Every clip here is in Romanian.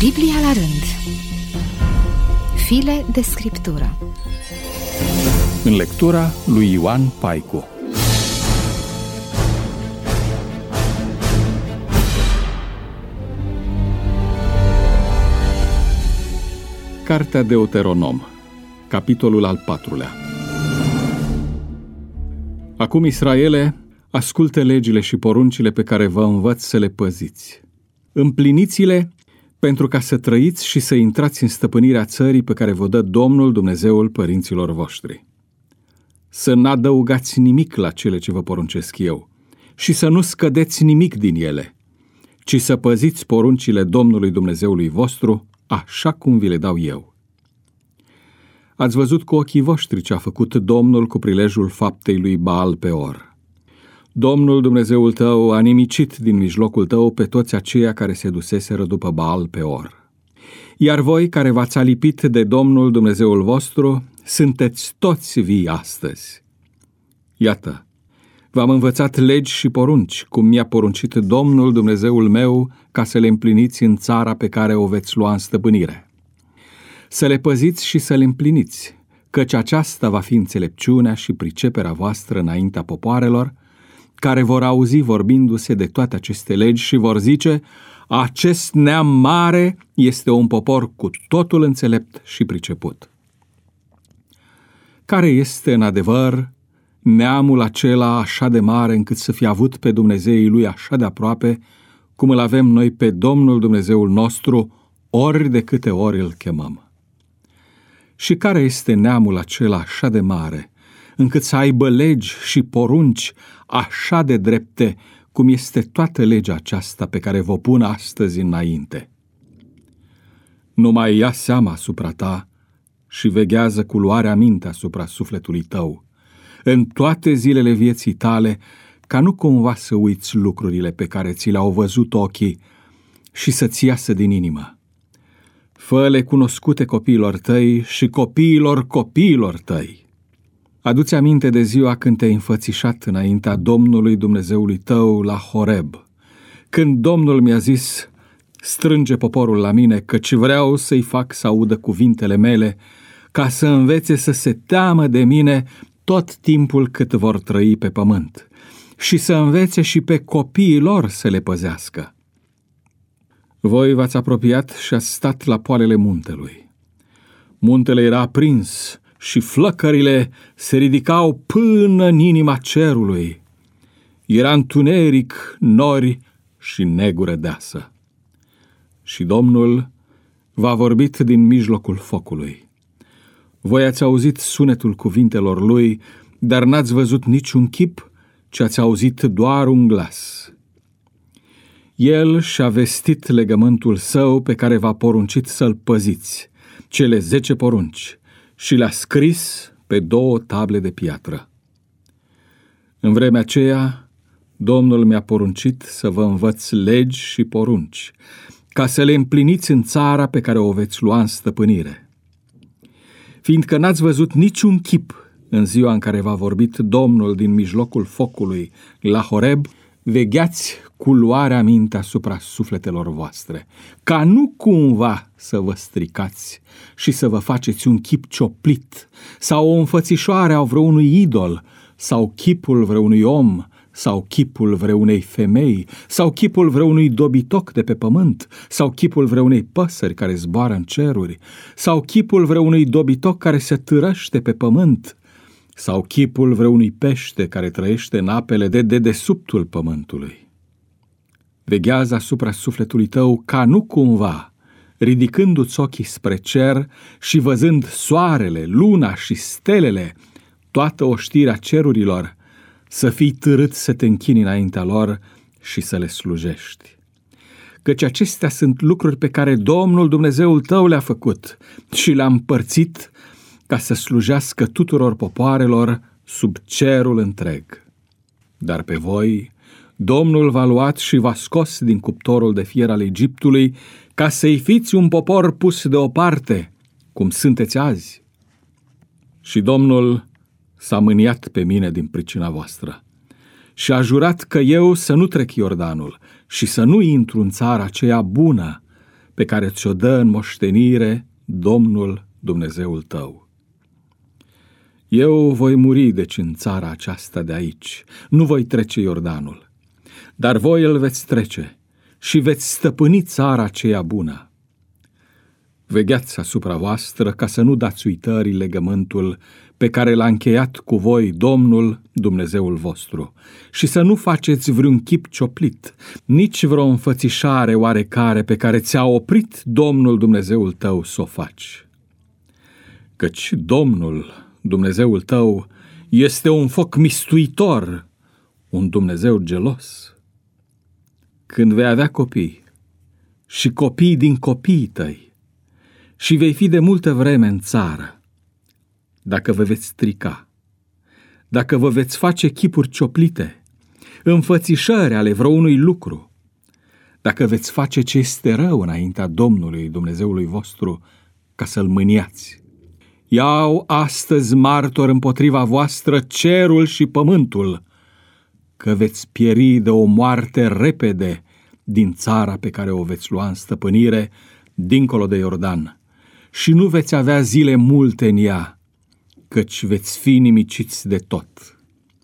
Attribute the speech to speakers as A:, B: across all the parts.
A: Biblia la rând. File de scriptură.
B: În lectura lui Ioan Paicu. Cartea Deuteronom, capitolul al 4-lea. Acum, Israele, ascultă legile și poruncile pe care vă învăț să le păziți. Împliniți-le pentru ca să trăiți și să intrați în stăpânirea țării pe care vă dă Domnul Dumnezeul părinților voștri. Să n-adăugați nimic la cele ce vă poruncesc eu și să nu scădeți nimic din ele, ci să păziți poruncile Domnului Dumnezeului vostru, așa cum vi le dau eu. Ați văzut cu ochii voștri ce a făcut Domnul cu prilejul faptei lui Baal Peor. Domnul Dumnezeul tău a nimicit din mijlocul tău pe toți aceia care se duseseră după Baal Peor. Iar voi, care v-ați alipit de Domnul Dumnezeul vostru, sunteți toți vii astăzi. Iată, v-am învățat legi și porunci, cum mi-a poruncit Domnul Dumnezeul meu, ca să le împliniți în țara pe care o veți lua în stăpânire. Să le păziți și să le împliniți, căci aceasta va fi înțelepciunea și priceperea voastră înaintea popoarelor, care vor auzi vorbindu-se de toate aceste legi și vor zice: acest neam mare este un popor cu totul înțelept și priceput. Care este în adevăr neamul acela așa de mare încât să fie avut pe Dumnezeii lui așa de aproape, cum îl avem noi pe Domnul Dumnezeul nostru, ori de câte ori îl chemăm? Și care este neamul acela așa de mare, încât să aibă legi și porunci așa de drepte, cum este toată legea aceasta pe care vă pun astăzi înainte? Numai ia seama asupra ta și veghează cu luarea minte asupra sufletului tău, în toate zilele vieții tale, ca nu cumva să uiți lucrurile pe care ți le-au văzut ochii și să-ți iasă din inimă. Fă-le cunoscute copiilor tăi și copiilor copiilor tăi. Adu-ți aminte de ziua când te-ai înfățișat înaintea Domnului Dumnezeului tău la Horeb, când Domnul mi-a zis: strânge poporul la mine, căci vreau să-i fac să audă cuvintele mele, ca să învețe să se teamă de mine tot timpul cât vor trăi pe pământ, și să învețe și pe copiii lor să le păzească. Voi v-ați apropiat și ați stat la poalele muntelui. Muntele era aprins și flăcările se ridicau până în inima cerului. Era întuneric, nori și negură deasă. Și Domnul v-a vorbit din mijlocul focului. Voi ați auzit sunetul cuvintelor lui, dar n-ați văzut niciun chip, ci ați auzit doar un glas. El și-a vestit legământul său pe care v-a poruncit să-l păziți, cele 10 porunci, și le-a scris pe 2 table de piatră. În vremea aceea, Domnul mi-a poruncit să vă învăț legi și porunci, ca să le împliniți în țara pe care o veți lua în stăpânire. Fiindcă n-ați văzut niciun chip în ziua în care v-a vorbit Domnul din mijlocul focului la Horeb, vegheați cu luarea minte asupra sufletelor voastre, ca nu cumva să vă stricați și să vă faceți un chip cioplit, sau o înfățișoare a vreunui idol, sau chipul vreunui om, sau chipul vreunei femei, sau chipul vreunui dobitoc de pe pământ, sau chipul vreunei păsări care zboară în ceruri, sau chipul vreunui dobitoc care se târăște pe pământ, sau chipul vreunui pește care trăiește în apele de dedesubtul pământului. Veghează asupra sufletului tău ca nu cumva, ridicându-ți ochii spre cer și văzând soarele, luna și stelele, toată oștirea cerurilor, să fii târât să te închini înaintea lor și să le slujești. Căci acestea sunt lucruri pe care Domnul Dumnezeul tău le-a făcut și le-a împărțit ca să slujească tuturor popoarelor sub cerul întreg. Dar pe voi Domnul v-a luat și v-a scos din cuptorul de fier al Egiptului, ca să-i fiți un popor pus deoparte, cum sunteți azi. Și Domnul s-a mâniat pe mine din pricina voastră și a jurat că eu să nu trec Iordanul și să nu intru în țara aceea bună pe care ți-o dă în moștenire Domnul Dumnezeul tău. Eu voi muri deci în țara aceasta de aici, nu voi trece Iordanul, dar voi îl veți trece și veți stăpâni țara aceea bună. Vegheați asupra voastră ca să nu dați uitării legământul pe care l-a încheiat cu voi Domnul Dumnezeul vostru și să nu faceți vreun chip cioplit, nici vreo înfățișare oarecare pe care ți-a oprit Domnul Dumnezeul tău să o faci. Căci Domnul Dumnezeul tău este un foc mistuitor, un Dumnezeu gelos. Când vei avea copii și copii din copiii tăi și vei fi de multă vreme în țară, dacă vă veți strica, dacă vă veți face chipuri cioplite, înfățișări ale vreunui lucru, dacă veți face ce este rău înaintea Domnului Dumnezeului vostru ca să-L mâniați. Iau astăzi martor împotriva voastră cerul și pământul, că veți pieri de o moarte repede din țara pe care o veți lua în stăpânire dincolo de Iordan și nu veți avea zile multe în ea, căci veți fi nimiciți de tot.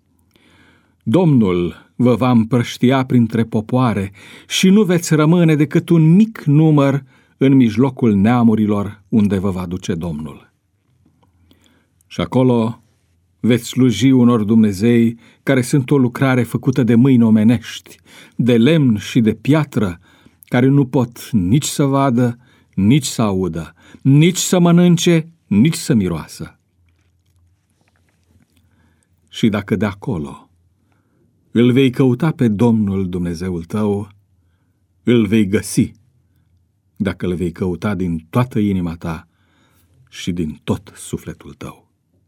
B: Domnul vă va împrăștia printre popoare și nu veți rămâne decât un mic număr în mijlocul neamurilor unde vă va duce Domnul. Și acolo veți sluji unor Dumnezei care sunt o lucrare făcută de mâini omenești, de lemn și de piatră, care nu pot nici să vadă, nici să audă, nici să mănânce, nici să miroasă. Și dacă de acolo îl vei căuta pe Domnul Dumnezeul tău, îl vei găsi, dacă îl vei căuta din toată inima ta și din tot sufletul tău.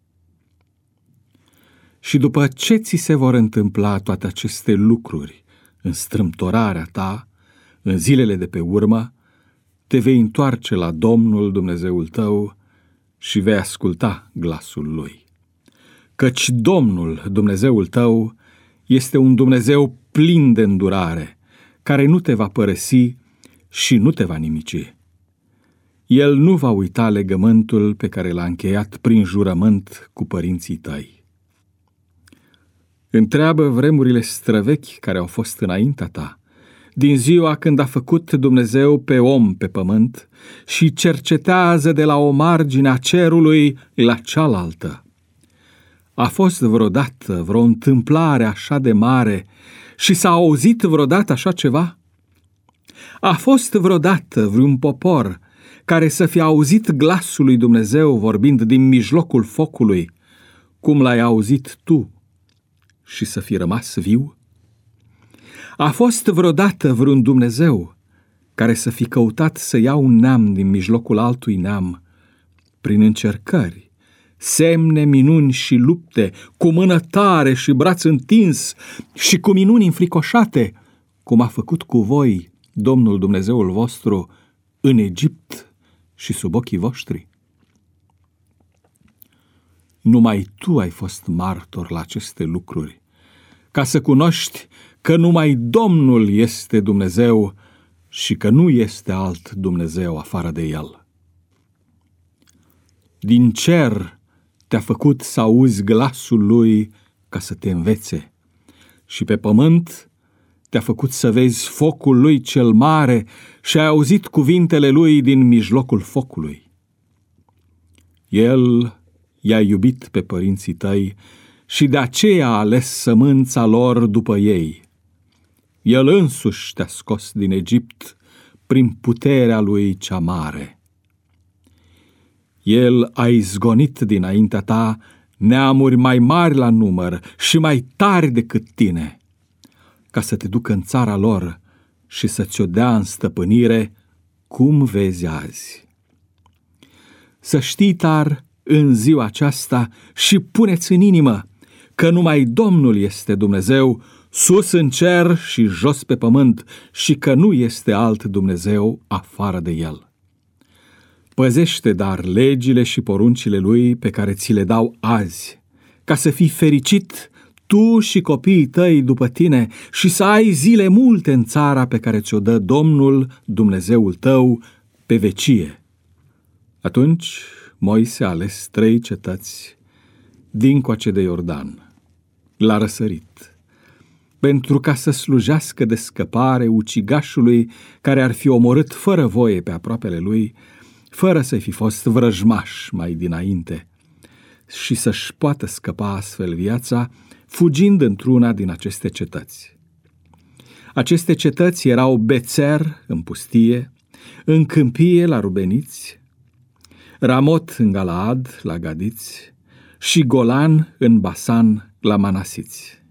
B: Și după ce ți se vor întâmpla toate aceste lucruri în strâmtorarea ta, în zilele de pe urmă, te vei întoarce la Domnul Dumnezeul tău și vei asculta glasul Lui. Căci Domnul Dumnezeul tău este un Dumnezeu plin de îndurare, care nu te va părăsi și nu te va nimici. El nu va uita legământul pe care l-a încheiat prin jurământ cu părinții tăi. Întreabă vremurile străvechi care au fost înaintea ta, din ziua când a făcut Dumnezeu pe om pe pământ și cercetează de la o margine a cerului la cealaltă. A fost vreodată vreo întâmplare așa de mare și s-a auzit vreodată așa ceva? A fost vreodată vreun popor care să fie auzit glasul lui Dumnezeu vorbind din mijlocul focului, cum l-ai auzit tu, și să fi rămas viu? A fost vreodată vreun Dumnezeu care să fi căutat să ia un neam din mijlocul altui neam, prin încercări, semne, minuni și lupte, cu mână tare și braț întins și cu minuni înfricoșate, cum a făcut cu voi Domnul Dumnezeul vostru în Egipt și sub ochii voștri? Numai tu ai fost martor la aceste lucruri, ca să cunoști că numai Domnul este Dumnezeu și că nu este alt Dumnezeu afară de El. Din cer te-a făcut să auzi glasul Lui ca să te învețe și pe pământ te-a făcut să vezi focul Lui cel mare și ai auzit cuvintele Lui din mijlocul focului. El i-a iubit pe părinții tăi și de aceea a ales sămânța lor după ei. El însuși te-a scos din Egipt prin puterea Lui cea mare. El a izgonit dinaintea ta neamuri mai mari la număr și mai tari decât tine, ca să te ducă în țara lor și să ți-o dea în stăpânire, cum vezi azi. Să știi, dar, în ziua aceasta și puneți în inimă că numai Domnul este Dumnezeu, sus în cer și jos pe pământ, și că nu este alt Dumnezeu afară de El. Păzește, dar, legile și poruncile Lui pe care ți le dau azi, ca să fii fericit tu și copiii tăi după tine și să ai zile multe în țara pe care ți-o dă Domnul, Dumnezeul tău, pe vecie. Atunci Moise a ales 3 cetăți dincoace de Iordan, la răsărit, pentru ca să slujească de scăpare ucigașului care ar fi omorât fără voie pe aproapele lui, fără să fi fost vrăjmaș mai dinainte, și să-și poată scăpa astfel viața, fugind într-una din aceste cetăți. Aceste cetăți erau Bețer, în pustie, în câmpie, la rubeniți, Ramot, în Galaad, la gadiți, și Golan, în Basan, la manasiți.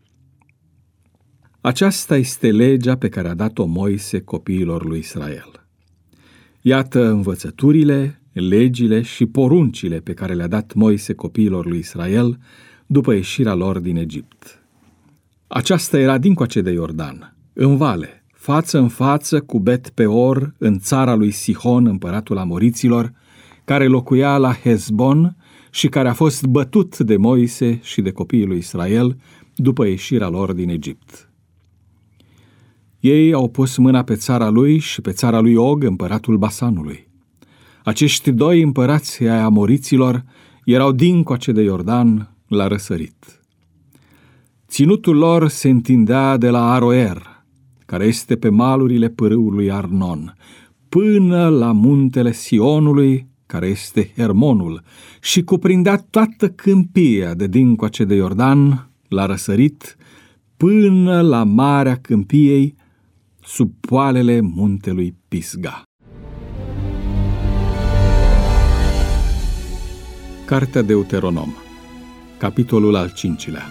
B: Aceasta este legea pe care a dat-o Moise copiilor lui Israel. Iată învățăturile, legile și poruncile pe care le-a dat Moise copiilor lui Israel după ieșirea lor din Egipt. Aceasta era dincoace de Iordan, în vale, față în față cu Bet Peor, în țara lui Sihon, împăratul Amoriților, care locuia la Hezbon și care a fost bătut de Moise și de copiii lui Israel după ieșirea lor din Egipt. Ei au pus mâna pe țara lui și pe țara lui Og, împăratul Basanului. Acești 2 împărați ai Amoriților erau dincoace de Iordan, la răsărit. Ținutul lor se întindea de la Aroer, care este pe malurile pârâului Arnon, până la muntele Sionului, care este Hermonul, și cuprindea toată câmpia de dincoace de Iordan, la răsărit, până la Marea Câmpiei, sub poalele muntelui Pisga. Cartea Deuteronom, capitolul al 5-lea.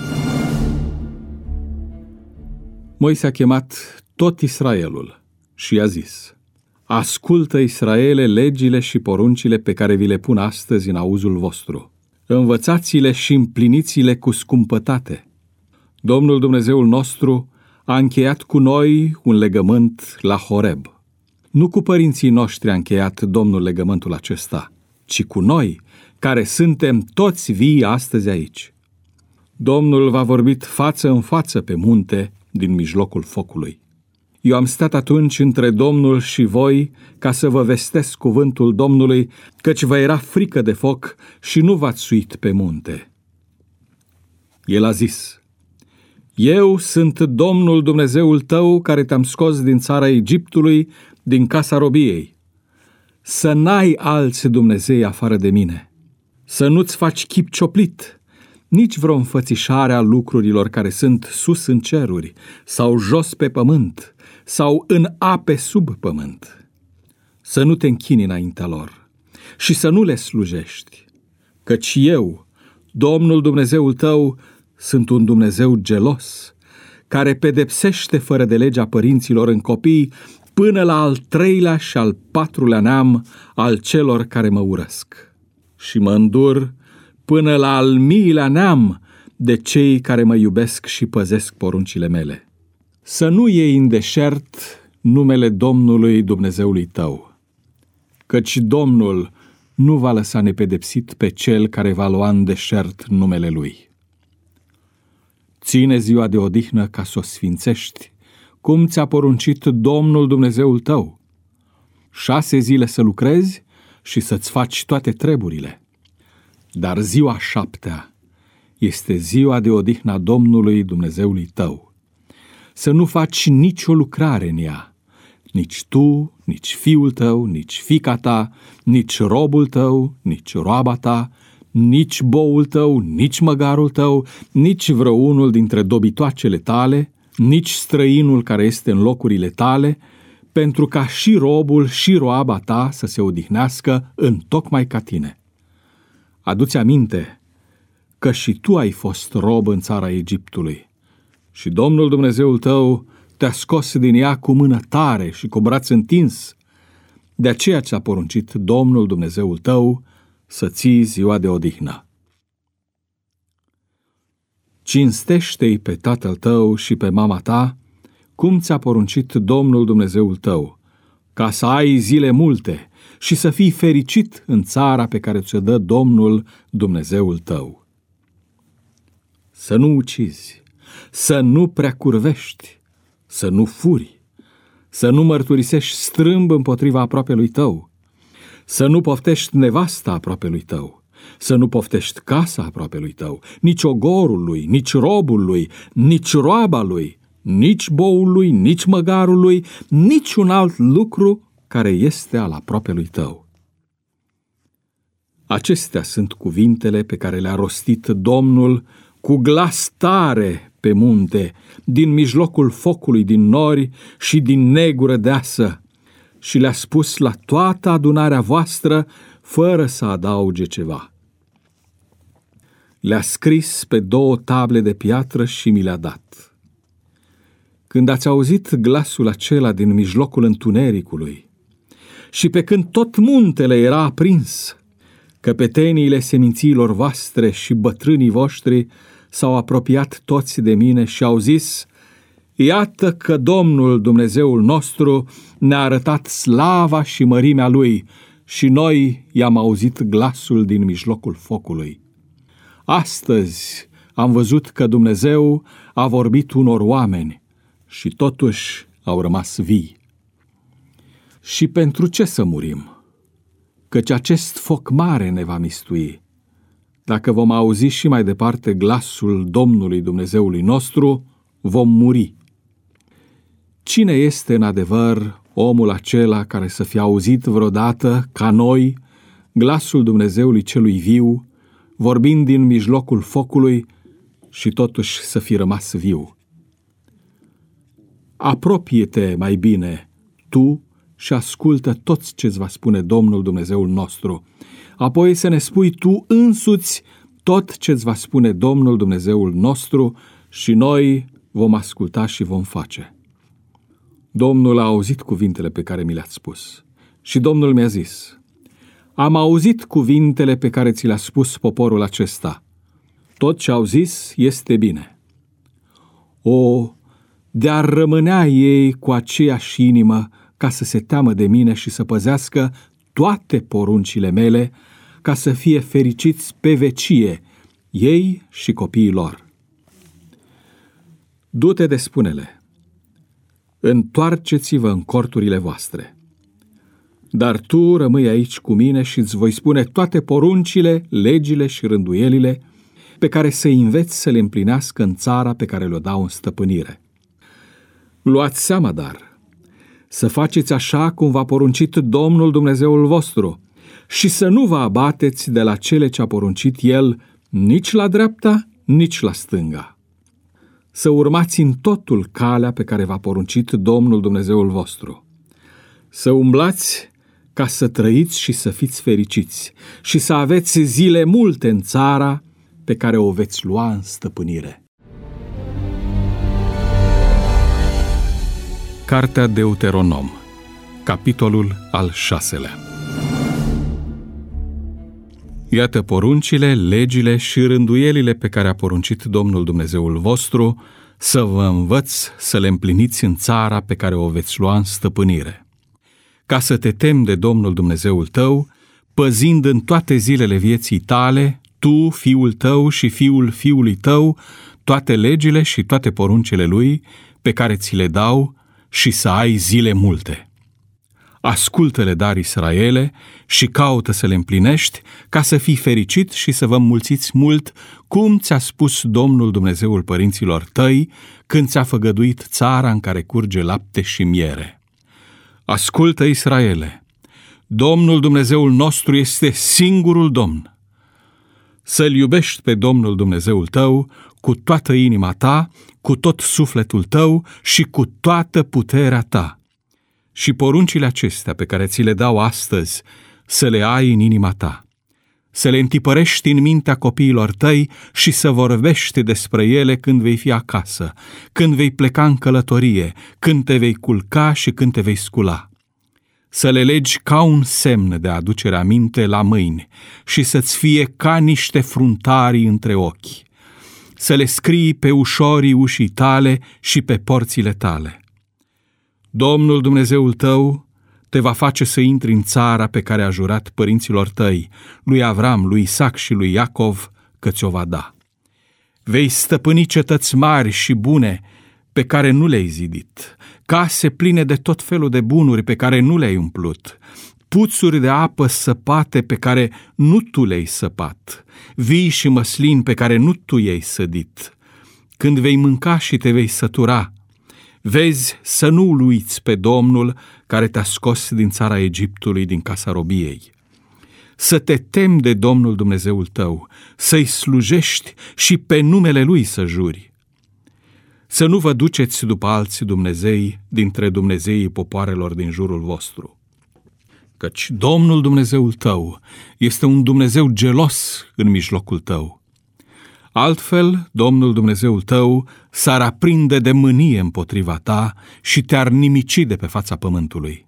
B: Moise a chemat tot Israelul și i-a zis: ascultă, Israele, legile și poruncile pe care vi le pun astăzi în auzul vostru. Învățați-le și împliniți-le cu scumpătate. Domnul Dumnezeul nostru a încheiat cu noi un legământ la Horeb. Nu cu părinții noștri a încheiat Domnul legământul acesta, ci cu noi, care suntem toți vii astăzi aici. Domnul v-a vorbit față în față pe munte din mijlocul focului. Eu am stat atunci între Domnul și voi ca să vă vestesc cuvântul Domnului, căci vă era frică de foc și nu v-ați suit pe munte. El a zis: eu sunt Domnul Dumnezeul tău care te-am scos din țara Egiptului, din casa robiei. Să n-ai alți Dumnezei afară de mine. Să nu-ți faci chip cioplit, nici vreo înfățișare a lucrurilor care sunt sus în ceruri, sau jos pe pământ, sau în ape sub pământ. Să nu te închini înaintea lor și să nu le slujești, căci eu, Domnul Dumnezeul tău, sunt un Dumnezeu gelos, care pedepsește fără de legea părinților în copii până la al 3-lea și al 4-lea neam al celor care mă urăsc. Și mă îndur până la al 1000-lea neam de cei care mă iubesc și păzesc poruncile mele. Să nu iei în deșert numele Domnului Dumnezeului tău, căci Domnul nu va lăsa nepedepsit pe cel care va lua în deșert numele Lui. Ține ziua de odihnă ca să o sfințești, cum ți-a poruncit Domnul Dumnezeul tău. 6 zile să lucrezi și să-ți faci toate treburile. Dar ziua 7-a este ziua de odihnă a Domnului Dumnezeului tău. Să nu faci nicio lucrare în ea, nici tu, nici fiul tău, nici fiica ta, nici robul tău, nici roaba ta, nici boul tău, nici măgarul tău, nici vreunul dintre dobitoacele tale, nici străinul care este în locurile tale, pentru ca și robul și roaba ta să se odihnească întocmai ca tine. Adu-ți aminte că și tu ai fost rob în țara Egiptului și Domnul Dumnezeul tău te-a scos din ea cu mână tare și cu braț întins. De aceea ți-a poruncit Domnul Dumnezeul tău să ții ziua de odihnă. Cinstește-i pe tatăl tău și pe mama ta, cum ți-a poruncit Domnul Dumnezeul tău, ca să ai zile multe și să fii fericit în țara pe care ți-o dă Domnul Dumnezeul tău. să nu ucizi, să nu prea curvești, să nu furi, să nu mărturisești strâmb împotriva aproapelui tău, să nu poftești nevasta aproapelui tău, să nu poftești casa aproapelui tău, nici ogorul lui, nici robul lui, nici roaba lui, nici boul lui, nici măgarul lui, nici un alt lucru care este al aproapelui tău. Acestea sunt cuvintele pe care le-a rostit Domnul cu glas tare pe munte, din mijlocul focului din nori și din negură deasă, și le-a spus la toată adunarea voastră, fără să adauge ceva. Le-a scris pe 2 table de piatră și mi le-a dat. Când ați auzit glasul acela din mijlocul întunericului, și pe când tot muntele era aprins, căpeteniile semințiilor voastre și bătrânii voștri s-au apropiat toți de mine și au zis: iată că Domnul Dumnezeul nostru ne-a arătat slava și mărimea Lui și noi i-am auzit glasul din mijlocul focului. Astăzi am văzut că Dumnezeu a vorbit unor oameni și totuși au rămas vii. Și pentru ce să murim? Căci acest foc mare ne va mistui. Dacă vom auzi și mai departe glasul Domnului Dumnezeului nostru, vom muri. Cine este în adevăr omul acela care să fie auzit vreodată, ca noi, glasul Dumnezeului celui viu, vorbind din mijlocul focului și totuși să fi rămas viu? Apropie-te mai bine, tu, și ascultă toți ce-ți va spune Domnul Dumnezeul nostru. Apoi să ne spui tu însuți tot ce-ți va spune Domnul Dumnezeul nostru și noi vom asculta și vom face. Domnul a auzit cuvintele pe care mi le-ați spus și Domnul mi-a zis: am auzit cuvintele pe care ți le-a spus poporul acesta. Tot ce au zis este bine. O, de-ar rămânea ei cu aceeași inimă ca să se teamă de mine și să păzească toate poruncile mele, ca să fie fericiți pe vecie, ei și copiii lor. Du-te de spune-le: întoarceți-vă în corturile voastre. Dar tu rămâi aici cu mine și îți voi spune toate poruncile, legile și rânduielile pe care să înveți să le împlinească în țara pe care le-o dau în stăpânire. Luați seama, dar, să faceți așa cum v-a poruncit Domnul Dumnezeul vostru și să nu vă abateți de la cele ce a poruncit El, nici la dreapta, nici la stânga. Să urmați în totul calea pe care v-a poruncit Domnul Dumnezeul vostru. Să umblați ca să trăiți și să fiți fericiți și să aveți zile multe în țara pe care o veți lua în stăpânire. Cartea Deuteronom, capitolul al 6-lea. Iată poruncile, legile și rânduielile pe care a poruncit Domnul Dumnezeul vostru să vă învăț să le împliniți în țara pe care o veți lua în stăpânire. Ca să te temi de Domnul Dumnezeul tău, păzind în toate zilele vieții tale, tu, fiul tău și fiul fiului tău, toate legile și toate poruncile Lui pe care ți le dau, și să ai zile multe. Ascultă-le, dar, Israele, și caută să le împlinești, ca să fii fericit și să vă înmulțiți mult, cum ți-a spus Domnul Dumnezeul părinților tăi, când ți-a făgăduit țara în care curge lapte și miere. Ascultă, Israele, Domnul Dumnezeul nostru este singurul Domn. Să-L iubești pe Domnul Dumnezeul tău cu toată inima ta, cu tot sufletul tău și cu toată puterea ta. Și poruncile acestea pe care ți le dau astăzi, să le ai în inima ta, să le întipărești în mintea copiilor tăi și să vorbești despre ele când vei fi acasă, când vei pleca în călătorie, când te vei culca și când te vei scula. Să le legi ca un semn de aducere aminte la mâini și să-ți fie ca niște fruntarii între ochi. Să le scrii pe ușorii ușii tale și pe porțile tale. Domnul Dumnezeul tău te va face să intri în țara pe care a jurat părinților tăi, lui Avram, lui Isaac și lui Iacov, că ți-o va da. Vei stăpâni cetăți mari și bune pe care nu le-ai zidit, case pline de tot felul de bunuri pe care nu le-ai umplut, puțuri de apă săpate pe care nu tu le-ai săpat, vii și măslini pe care nu tu i-ai sădit. Când vei mânca și te vei sătura, vezi să nu-L uiți pe Domnul care te-a scos din țara Egiptului, din casa robiei. Să te temi de Domnul Dumnezeul tău, să-i slujești și pe numele Lui să juri. Să nu vă duceți după alți Dumnezei dintre Dumnezeii popoarelor din jurul vostru. Căci Domnul Dumnezeul tău este un Dumnezeu gelos în mijlocul tău. Altfel, Domnul Dumnezeul tău s-ar aprinde de mânie împotriva ta și te-ar nimici de pe fața pământului.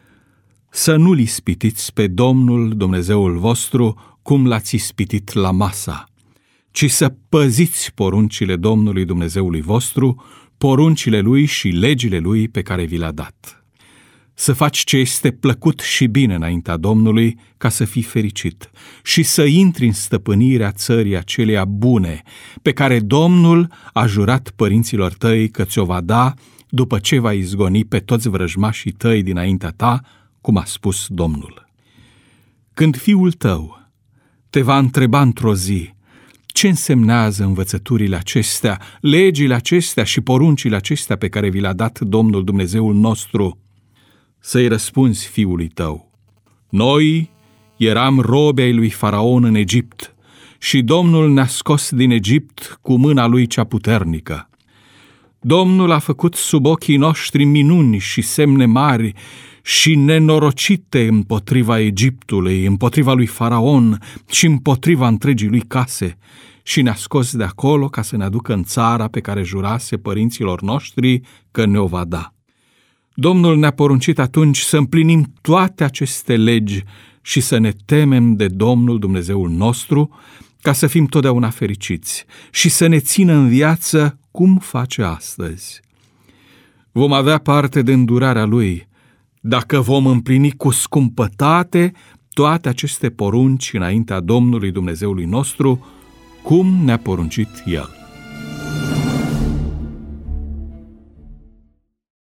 B: Să nu-L ispitiți pe Domnul Dumnezeul vostru cum l-ați ispitit la Masa, ci să păziți poruncile Domnului Dumnezeului vostru, poruncile Lui și legile Lui pe care vi le-a dat. Să faci ce este plăcut și bine înaintea Domnului, ca să fii fericit, și să intri în stăpânirea țării aceleia bune, pe care Domnul a jurat părinților tăi că ți-o va da după ce va izgoni pe toți vrăjmașii tăi dinaintea ta, cum a spus Domnul. Când fiul tău te va întreba într-o zi ce însemnează învățăturile acestea, legile acestea și poruncile acestea pe care vi le-a dat Domnul Dumnezeul nostru, să-i răspunzi fiului tău: noi eram robi ai lui Faraon în Egipt și Domnul ne-a scos din Egipt cu mâna lui cea puternică. Domnul a făcut sub ochii noștri minuni și semne mari și nenorocite împotriva Egiptului, împotriva lui Faraon și împotriva întregii lui case, și ne-a scos de acolo ca să ne aducă în țara pe care jurase părinților noștri că ne-o va da. Domnul ne-a poruncit atunci să împlinim toate aceste legi și să ne temem de Domnul Dumnezeul nostru, ca să fim totdeauna fericiți și să ne țină în viață cum face astăzi. Vom avea parte de îndurarea Lui dacă vom împlini cu scumpătate toate aceste porunci înaintea Domnului Dumnezeului nostru, cum ne-a poruncit El.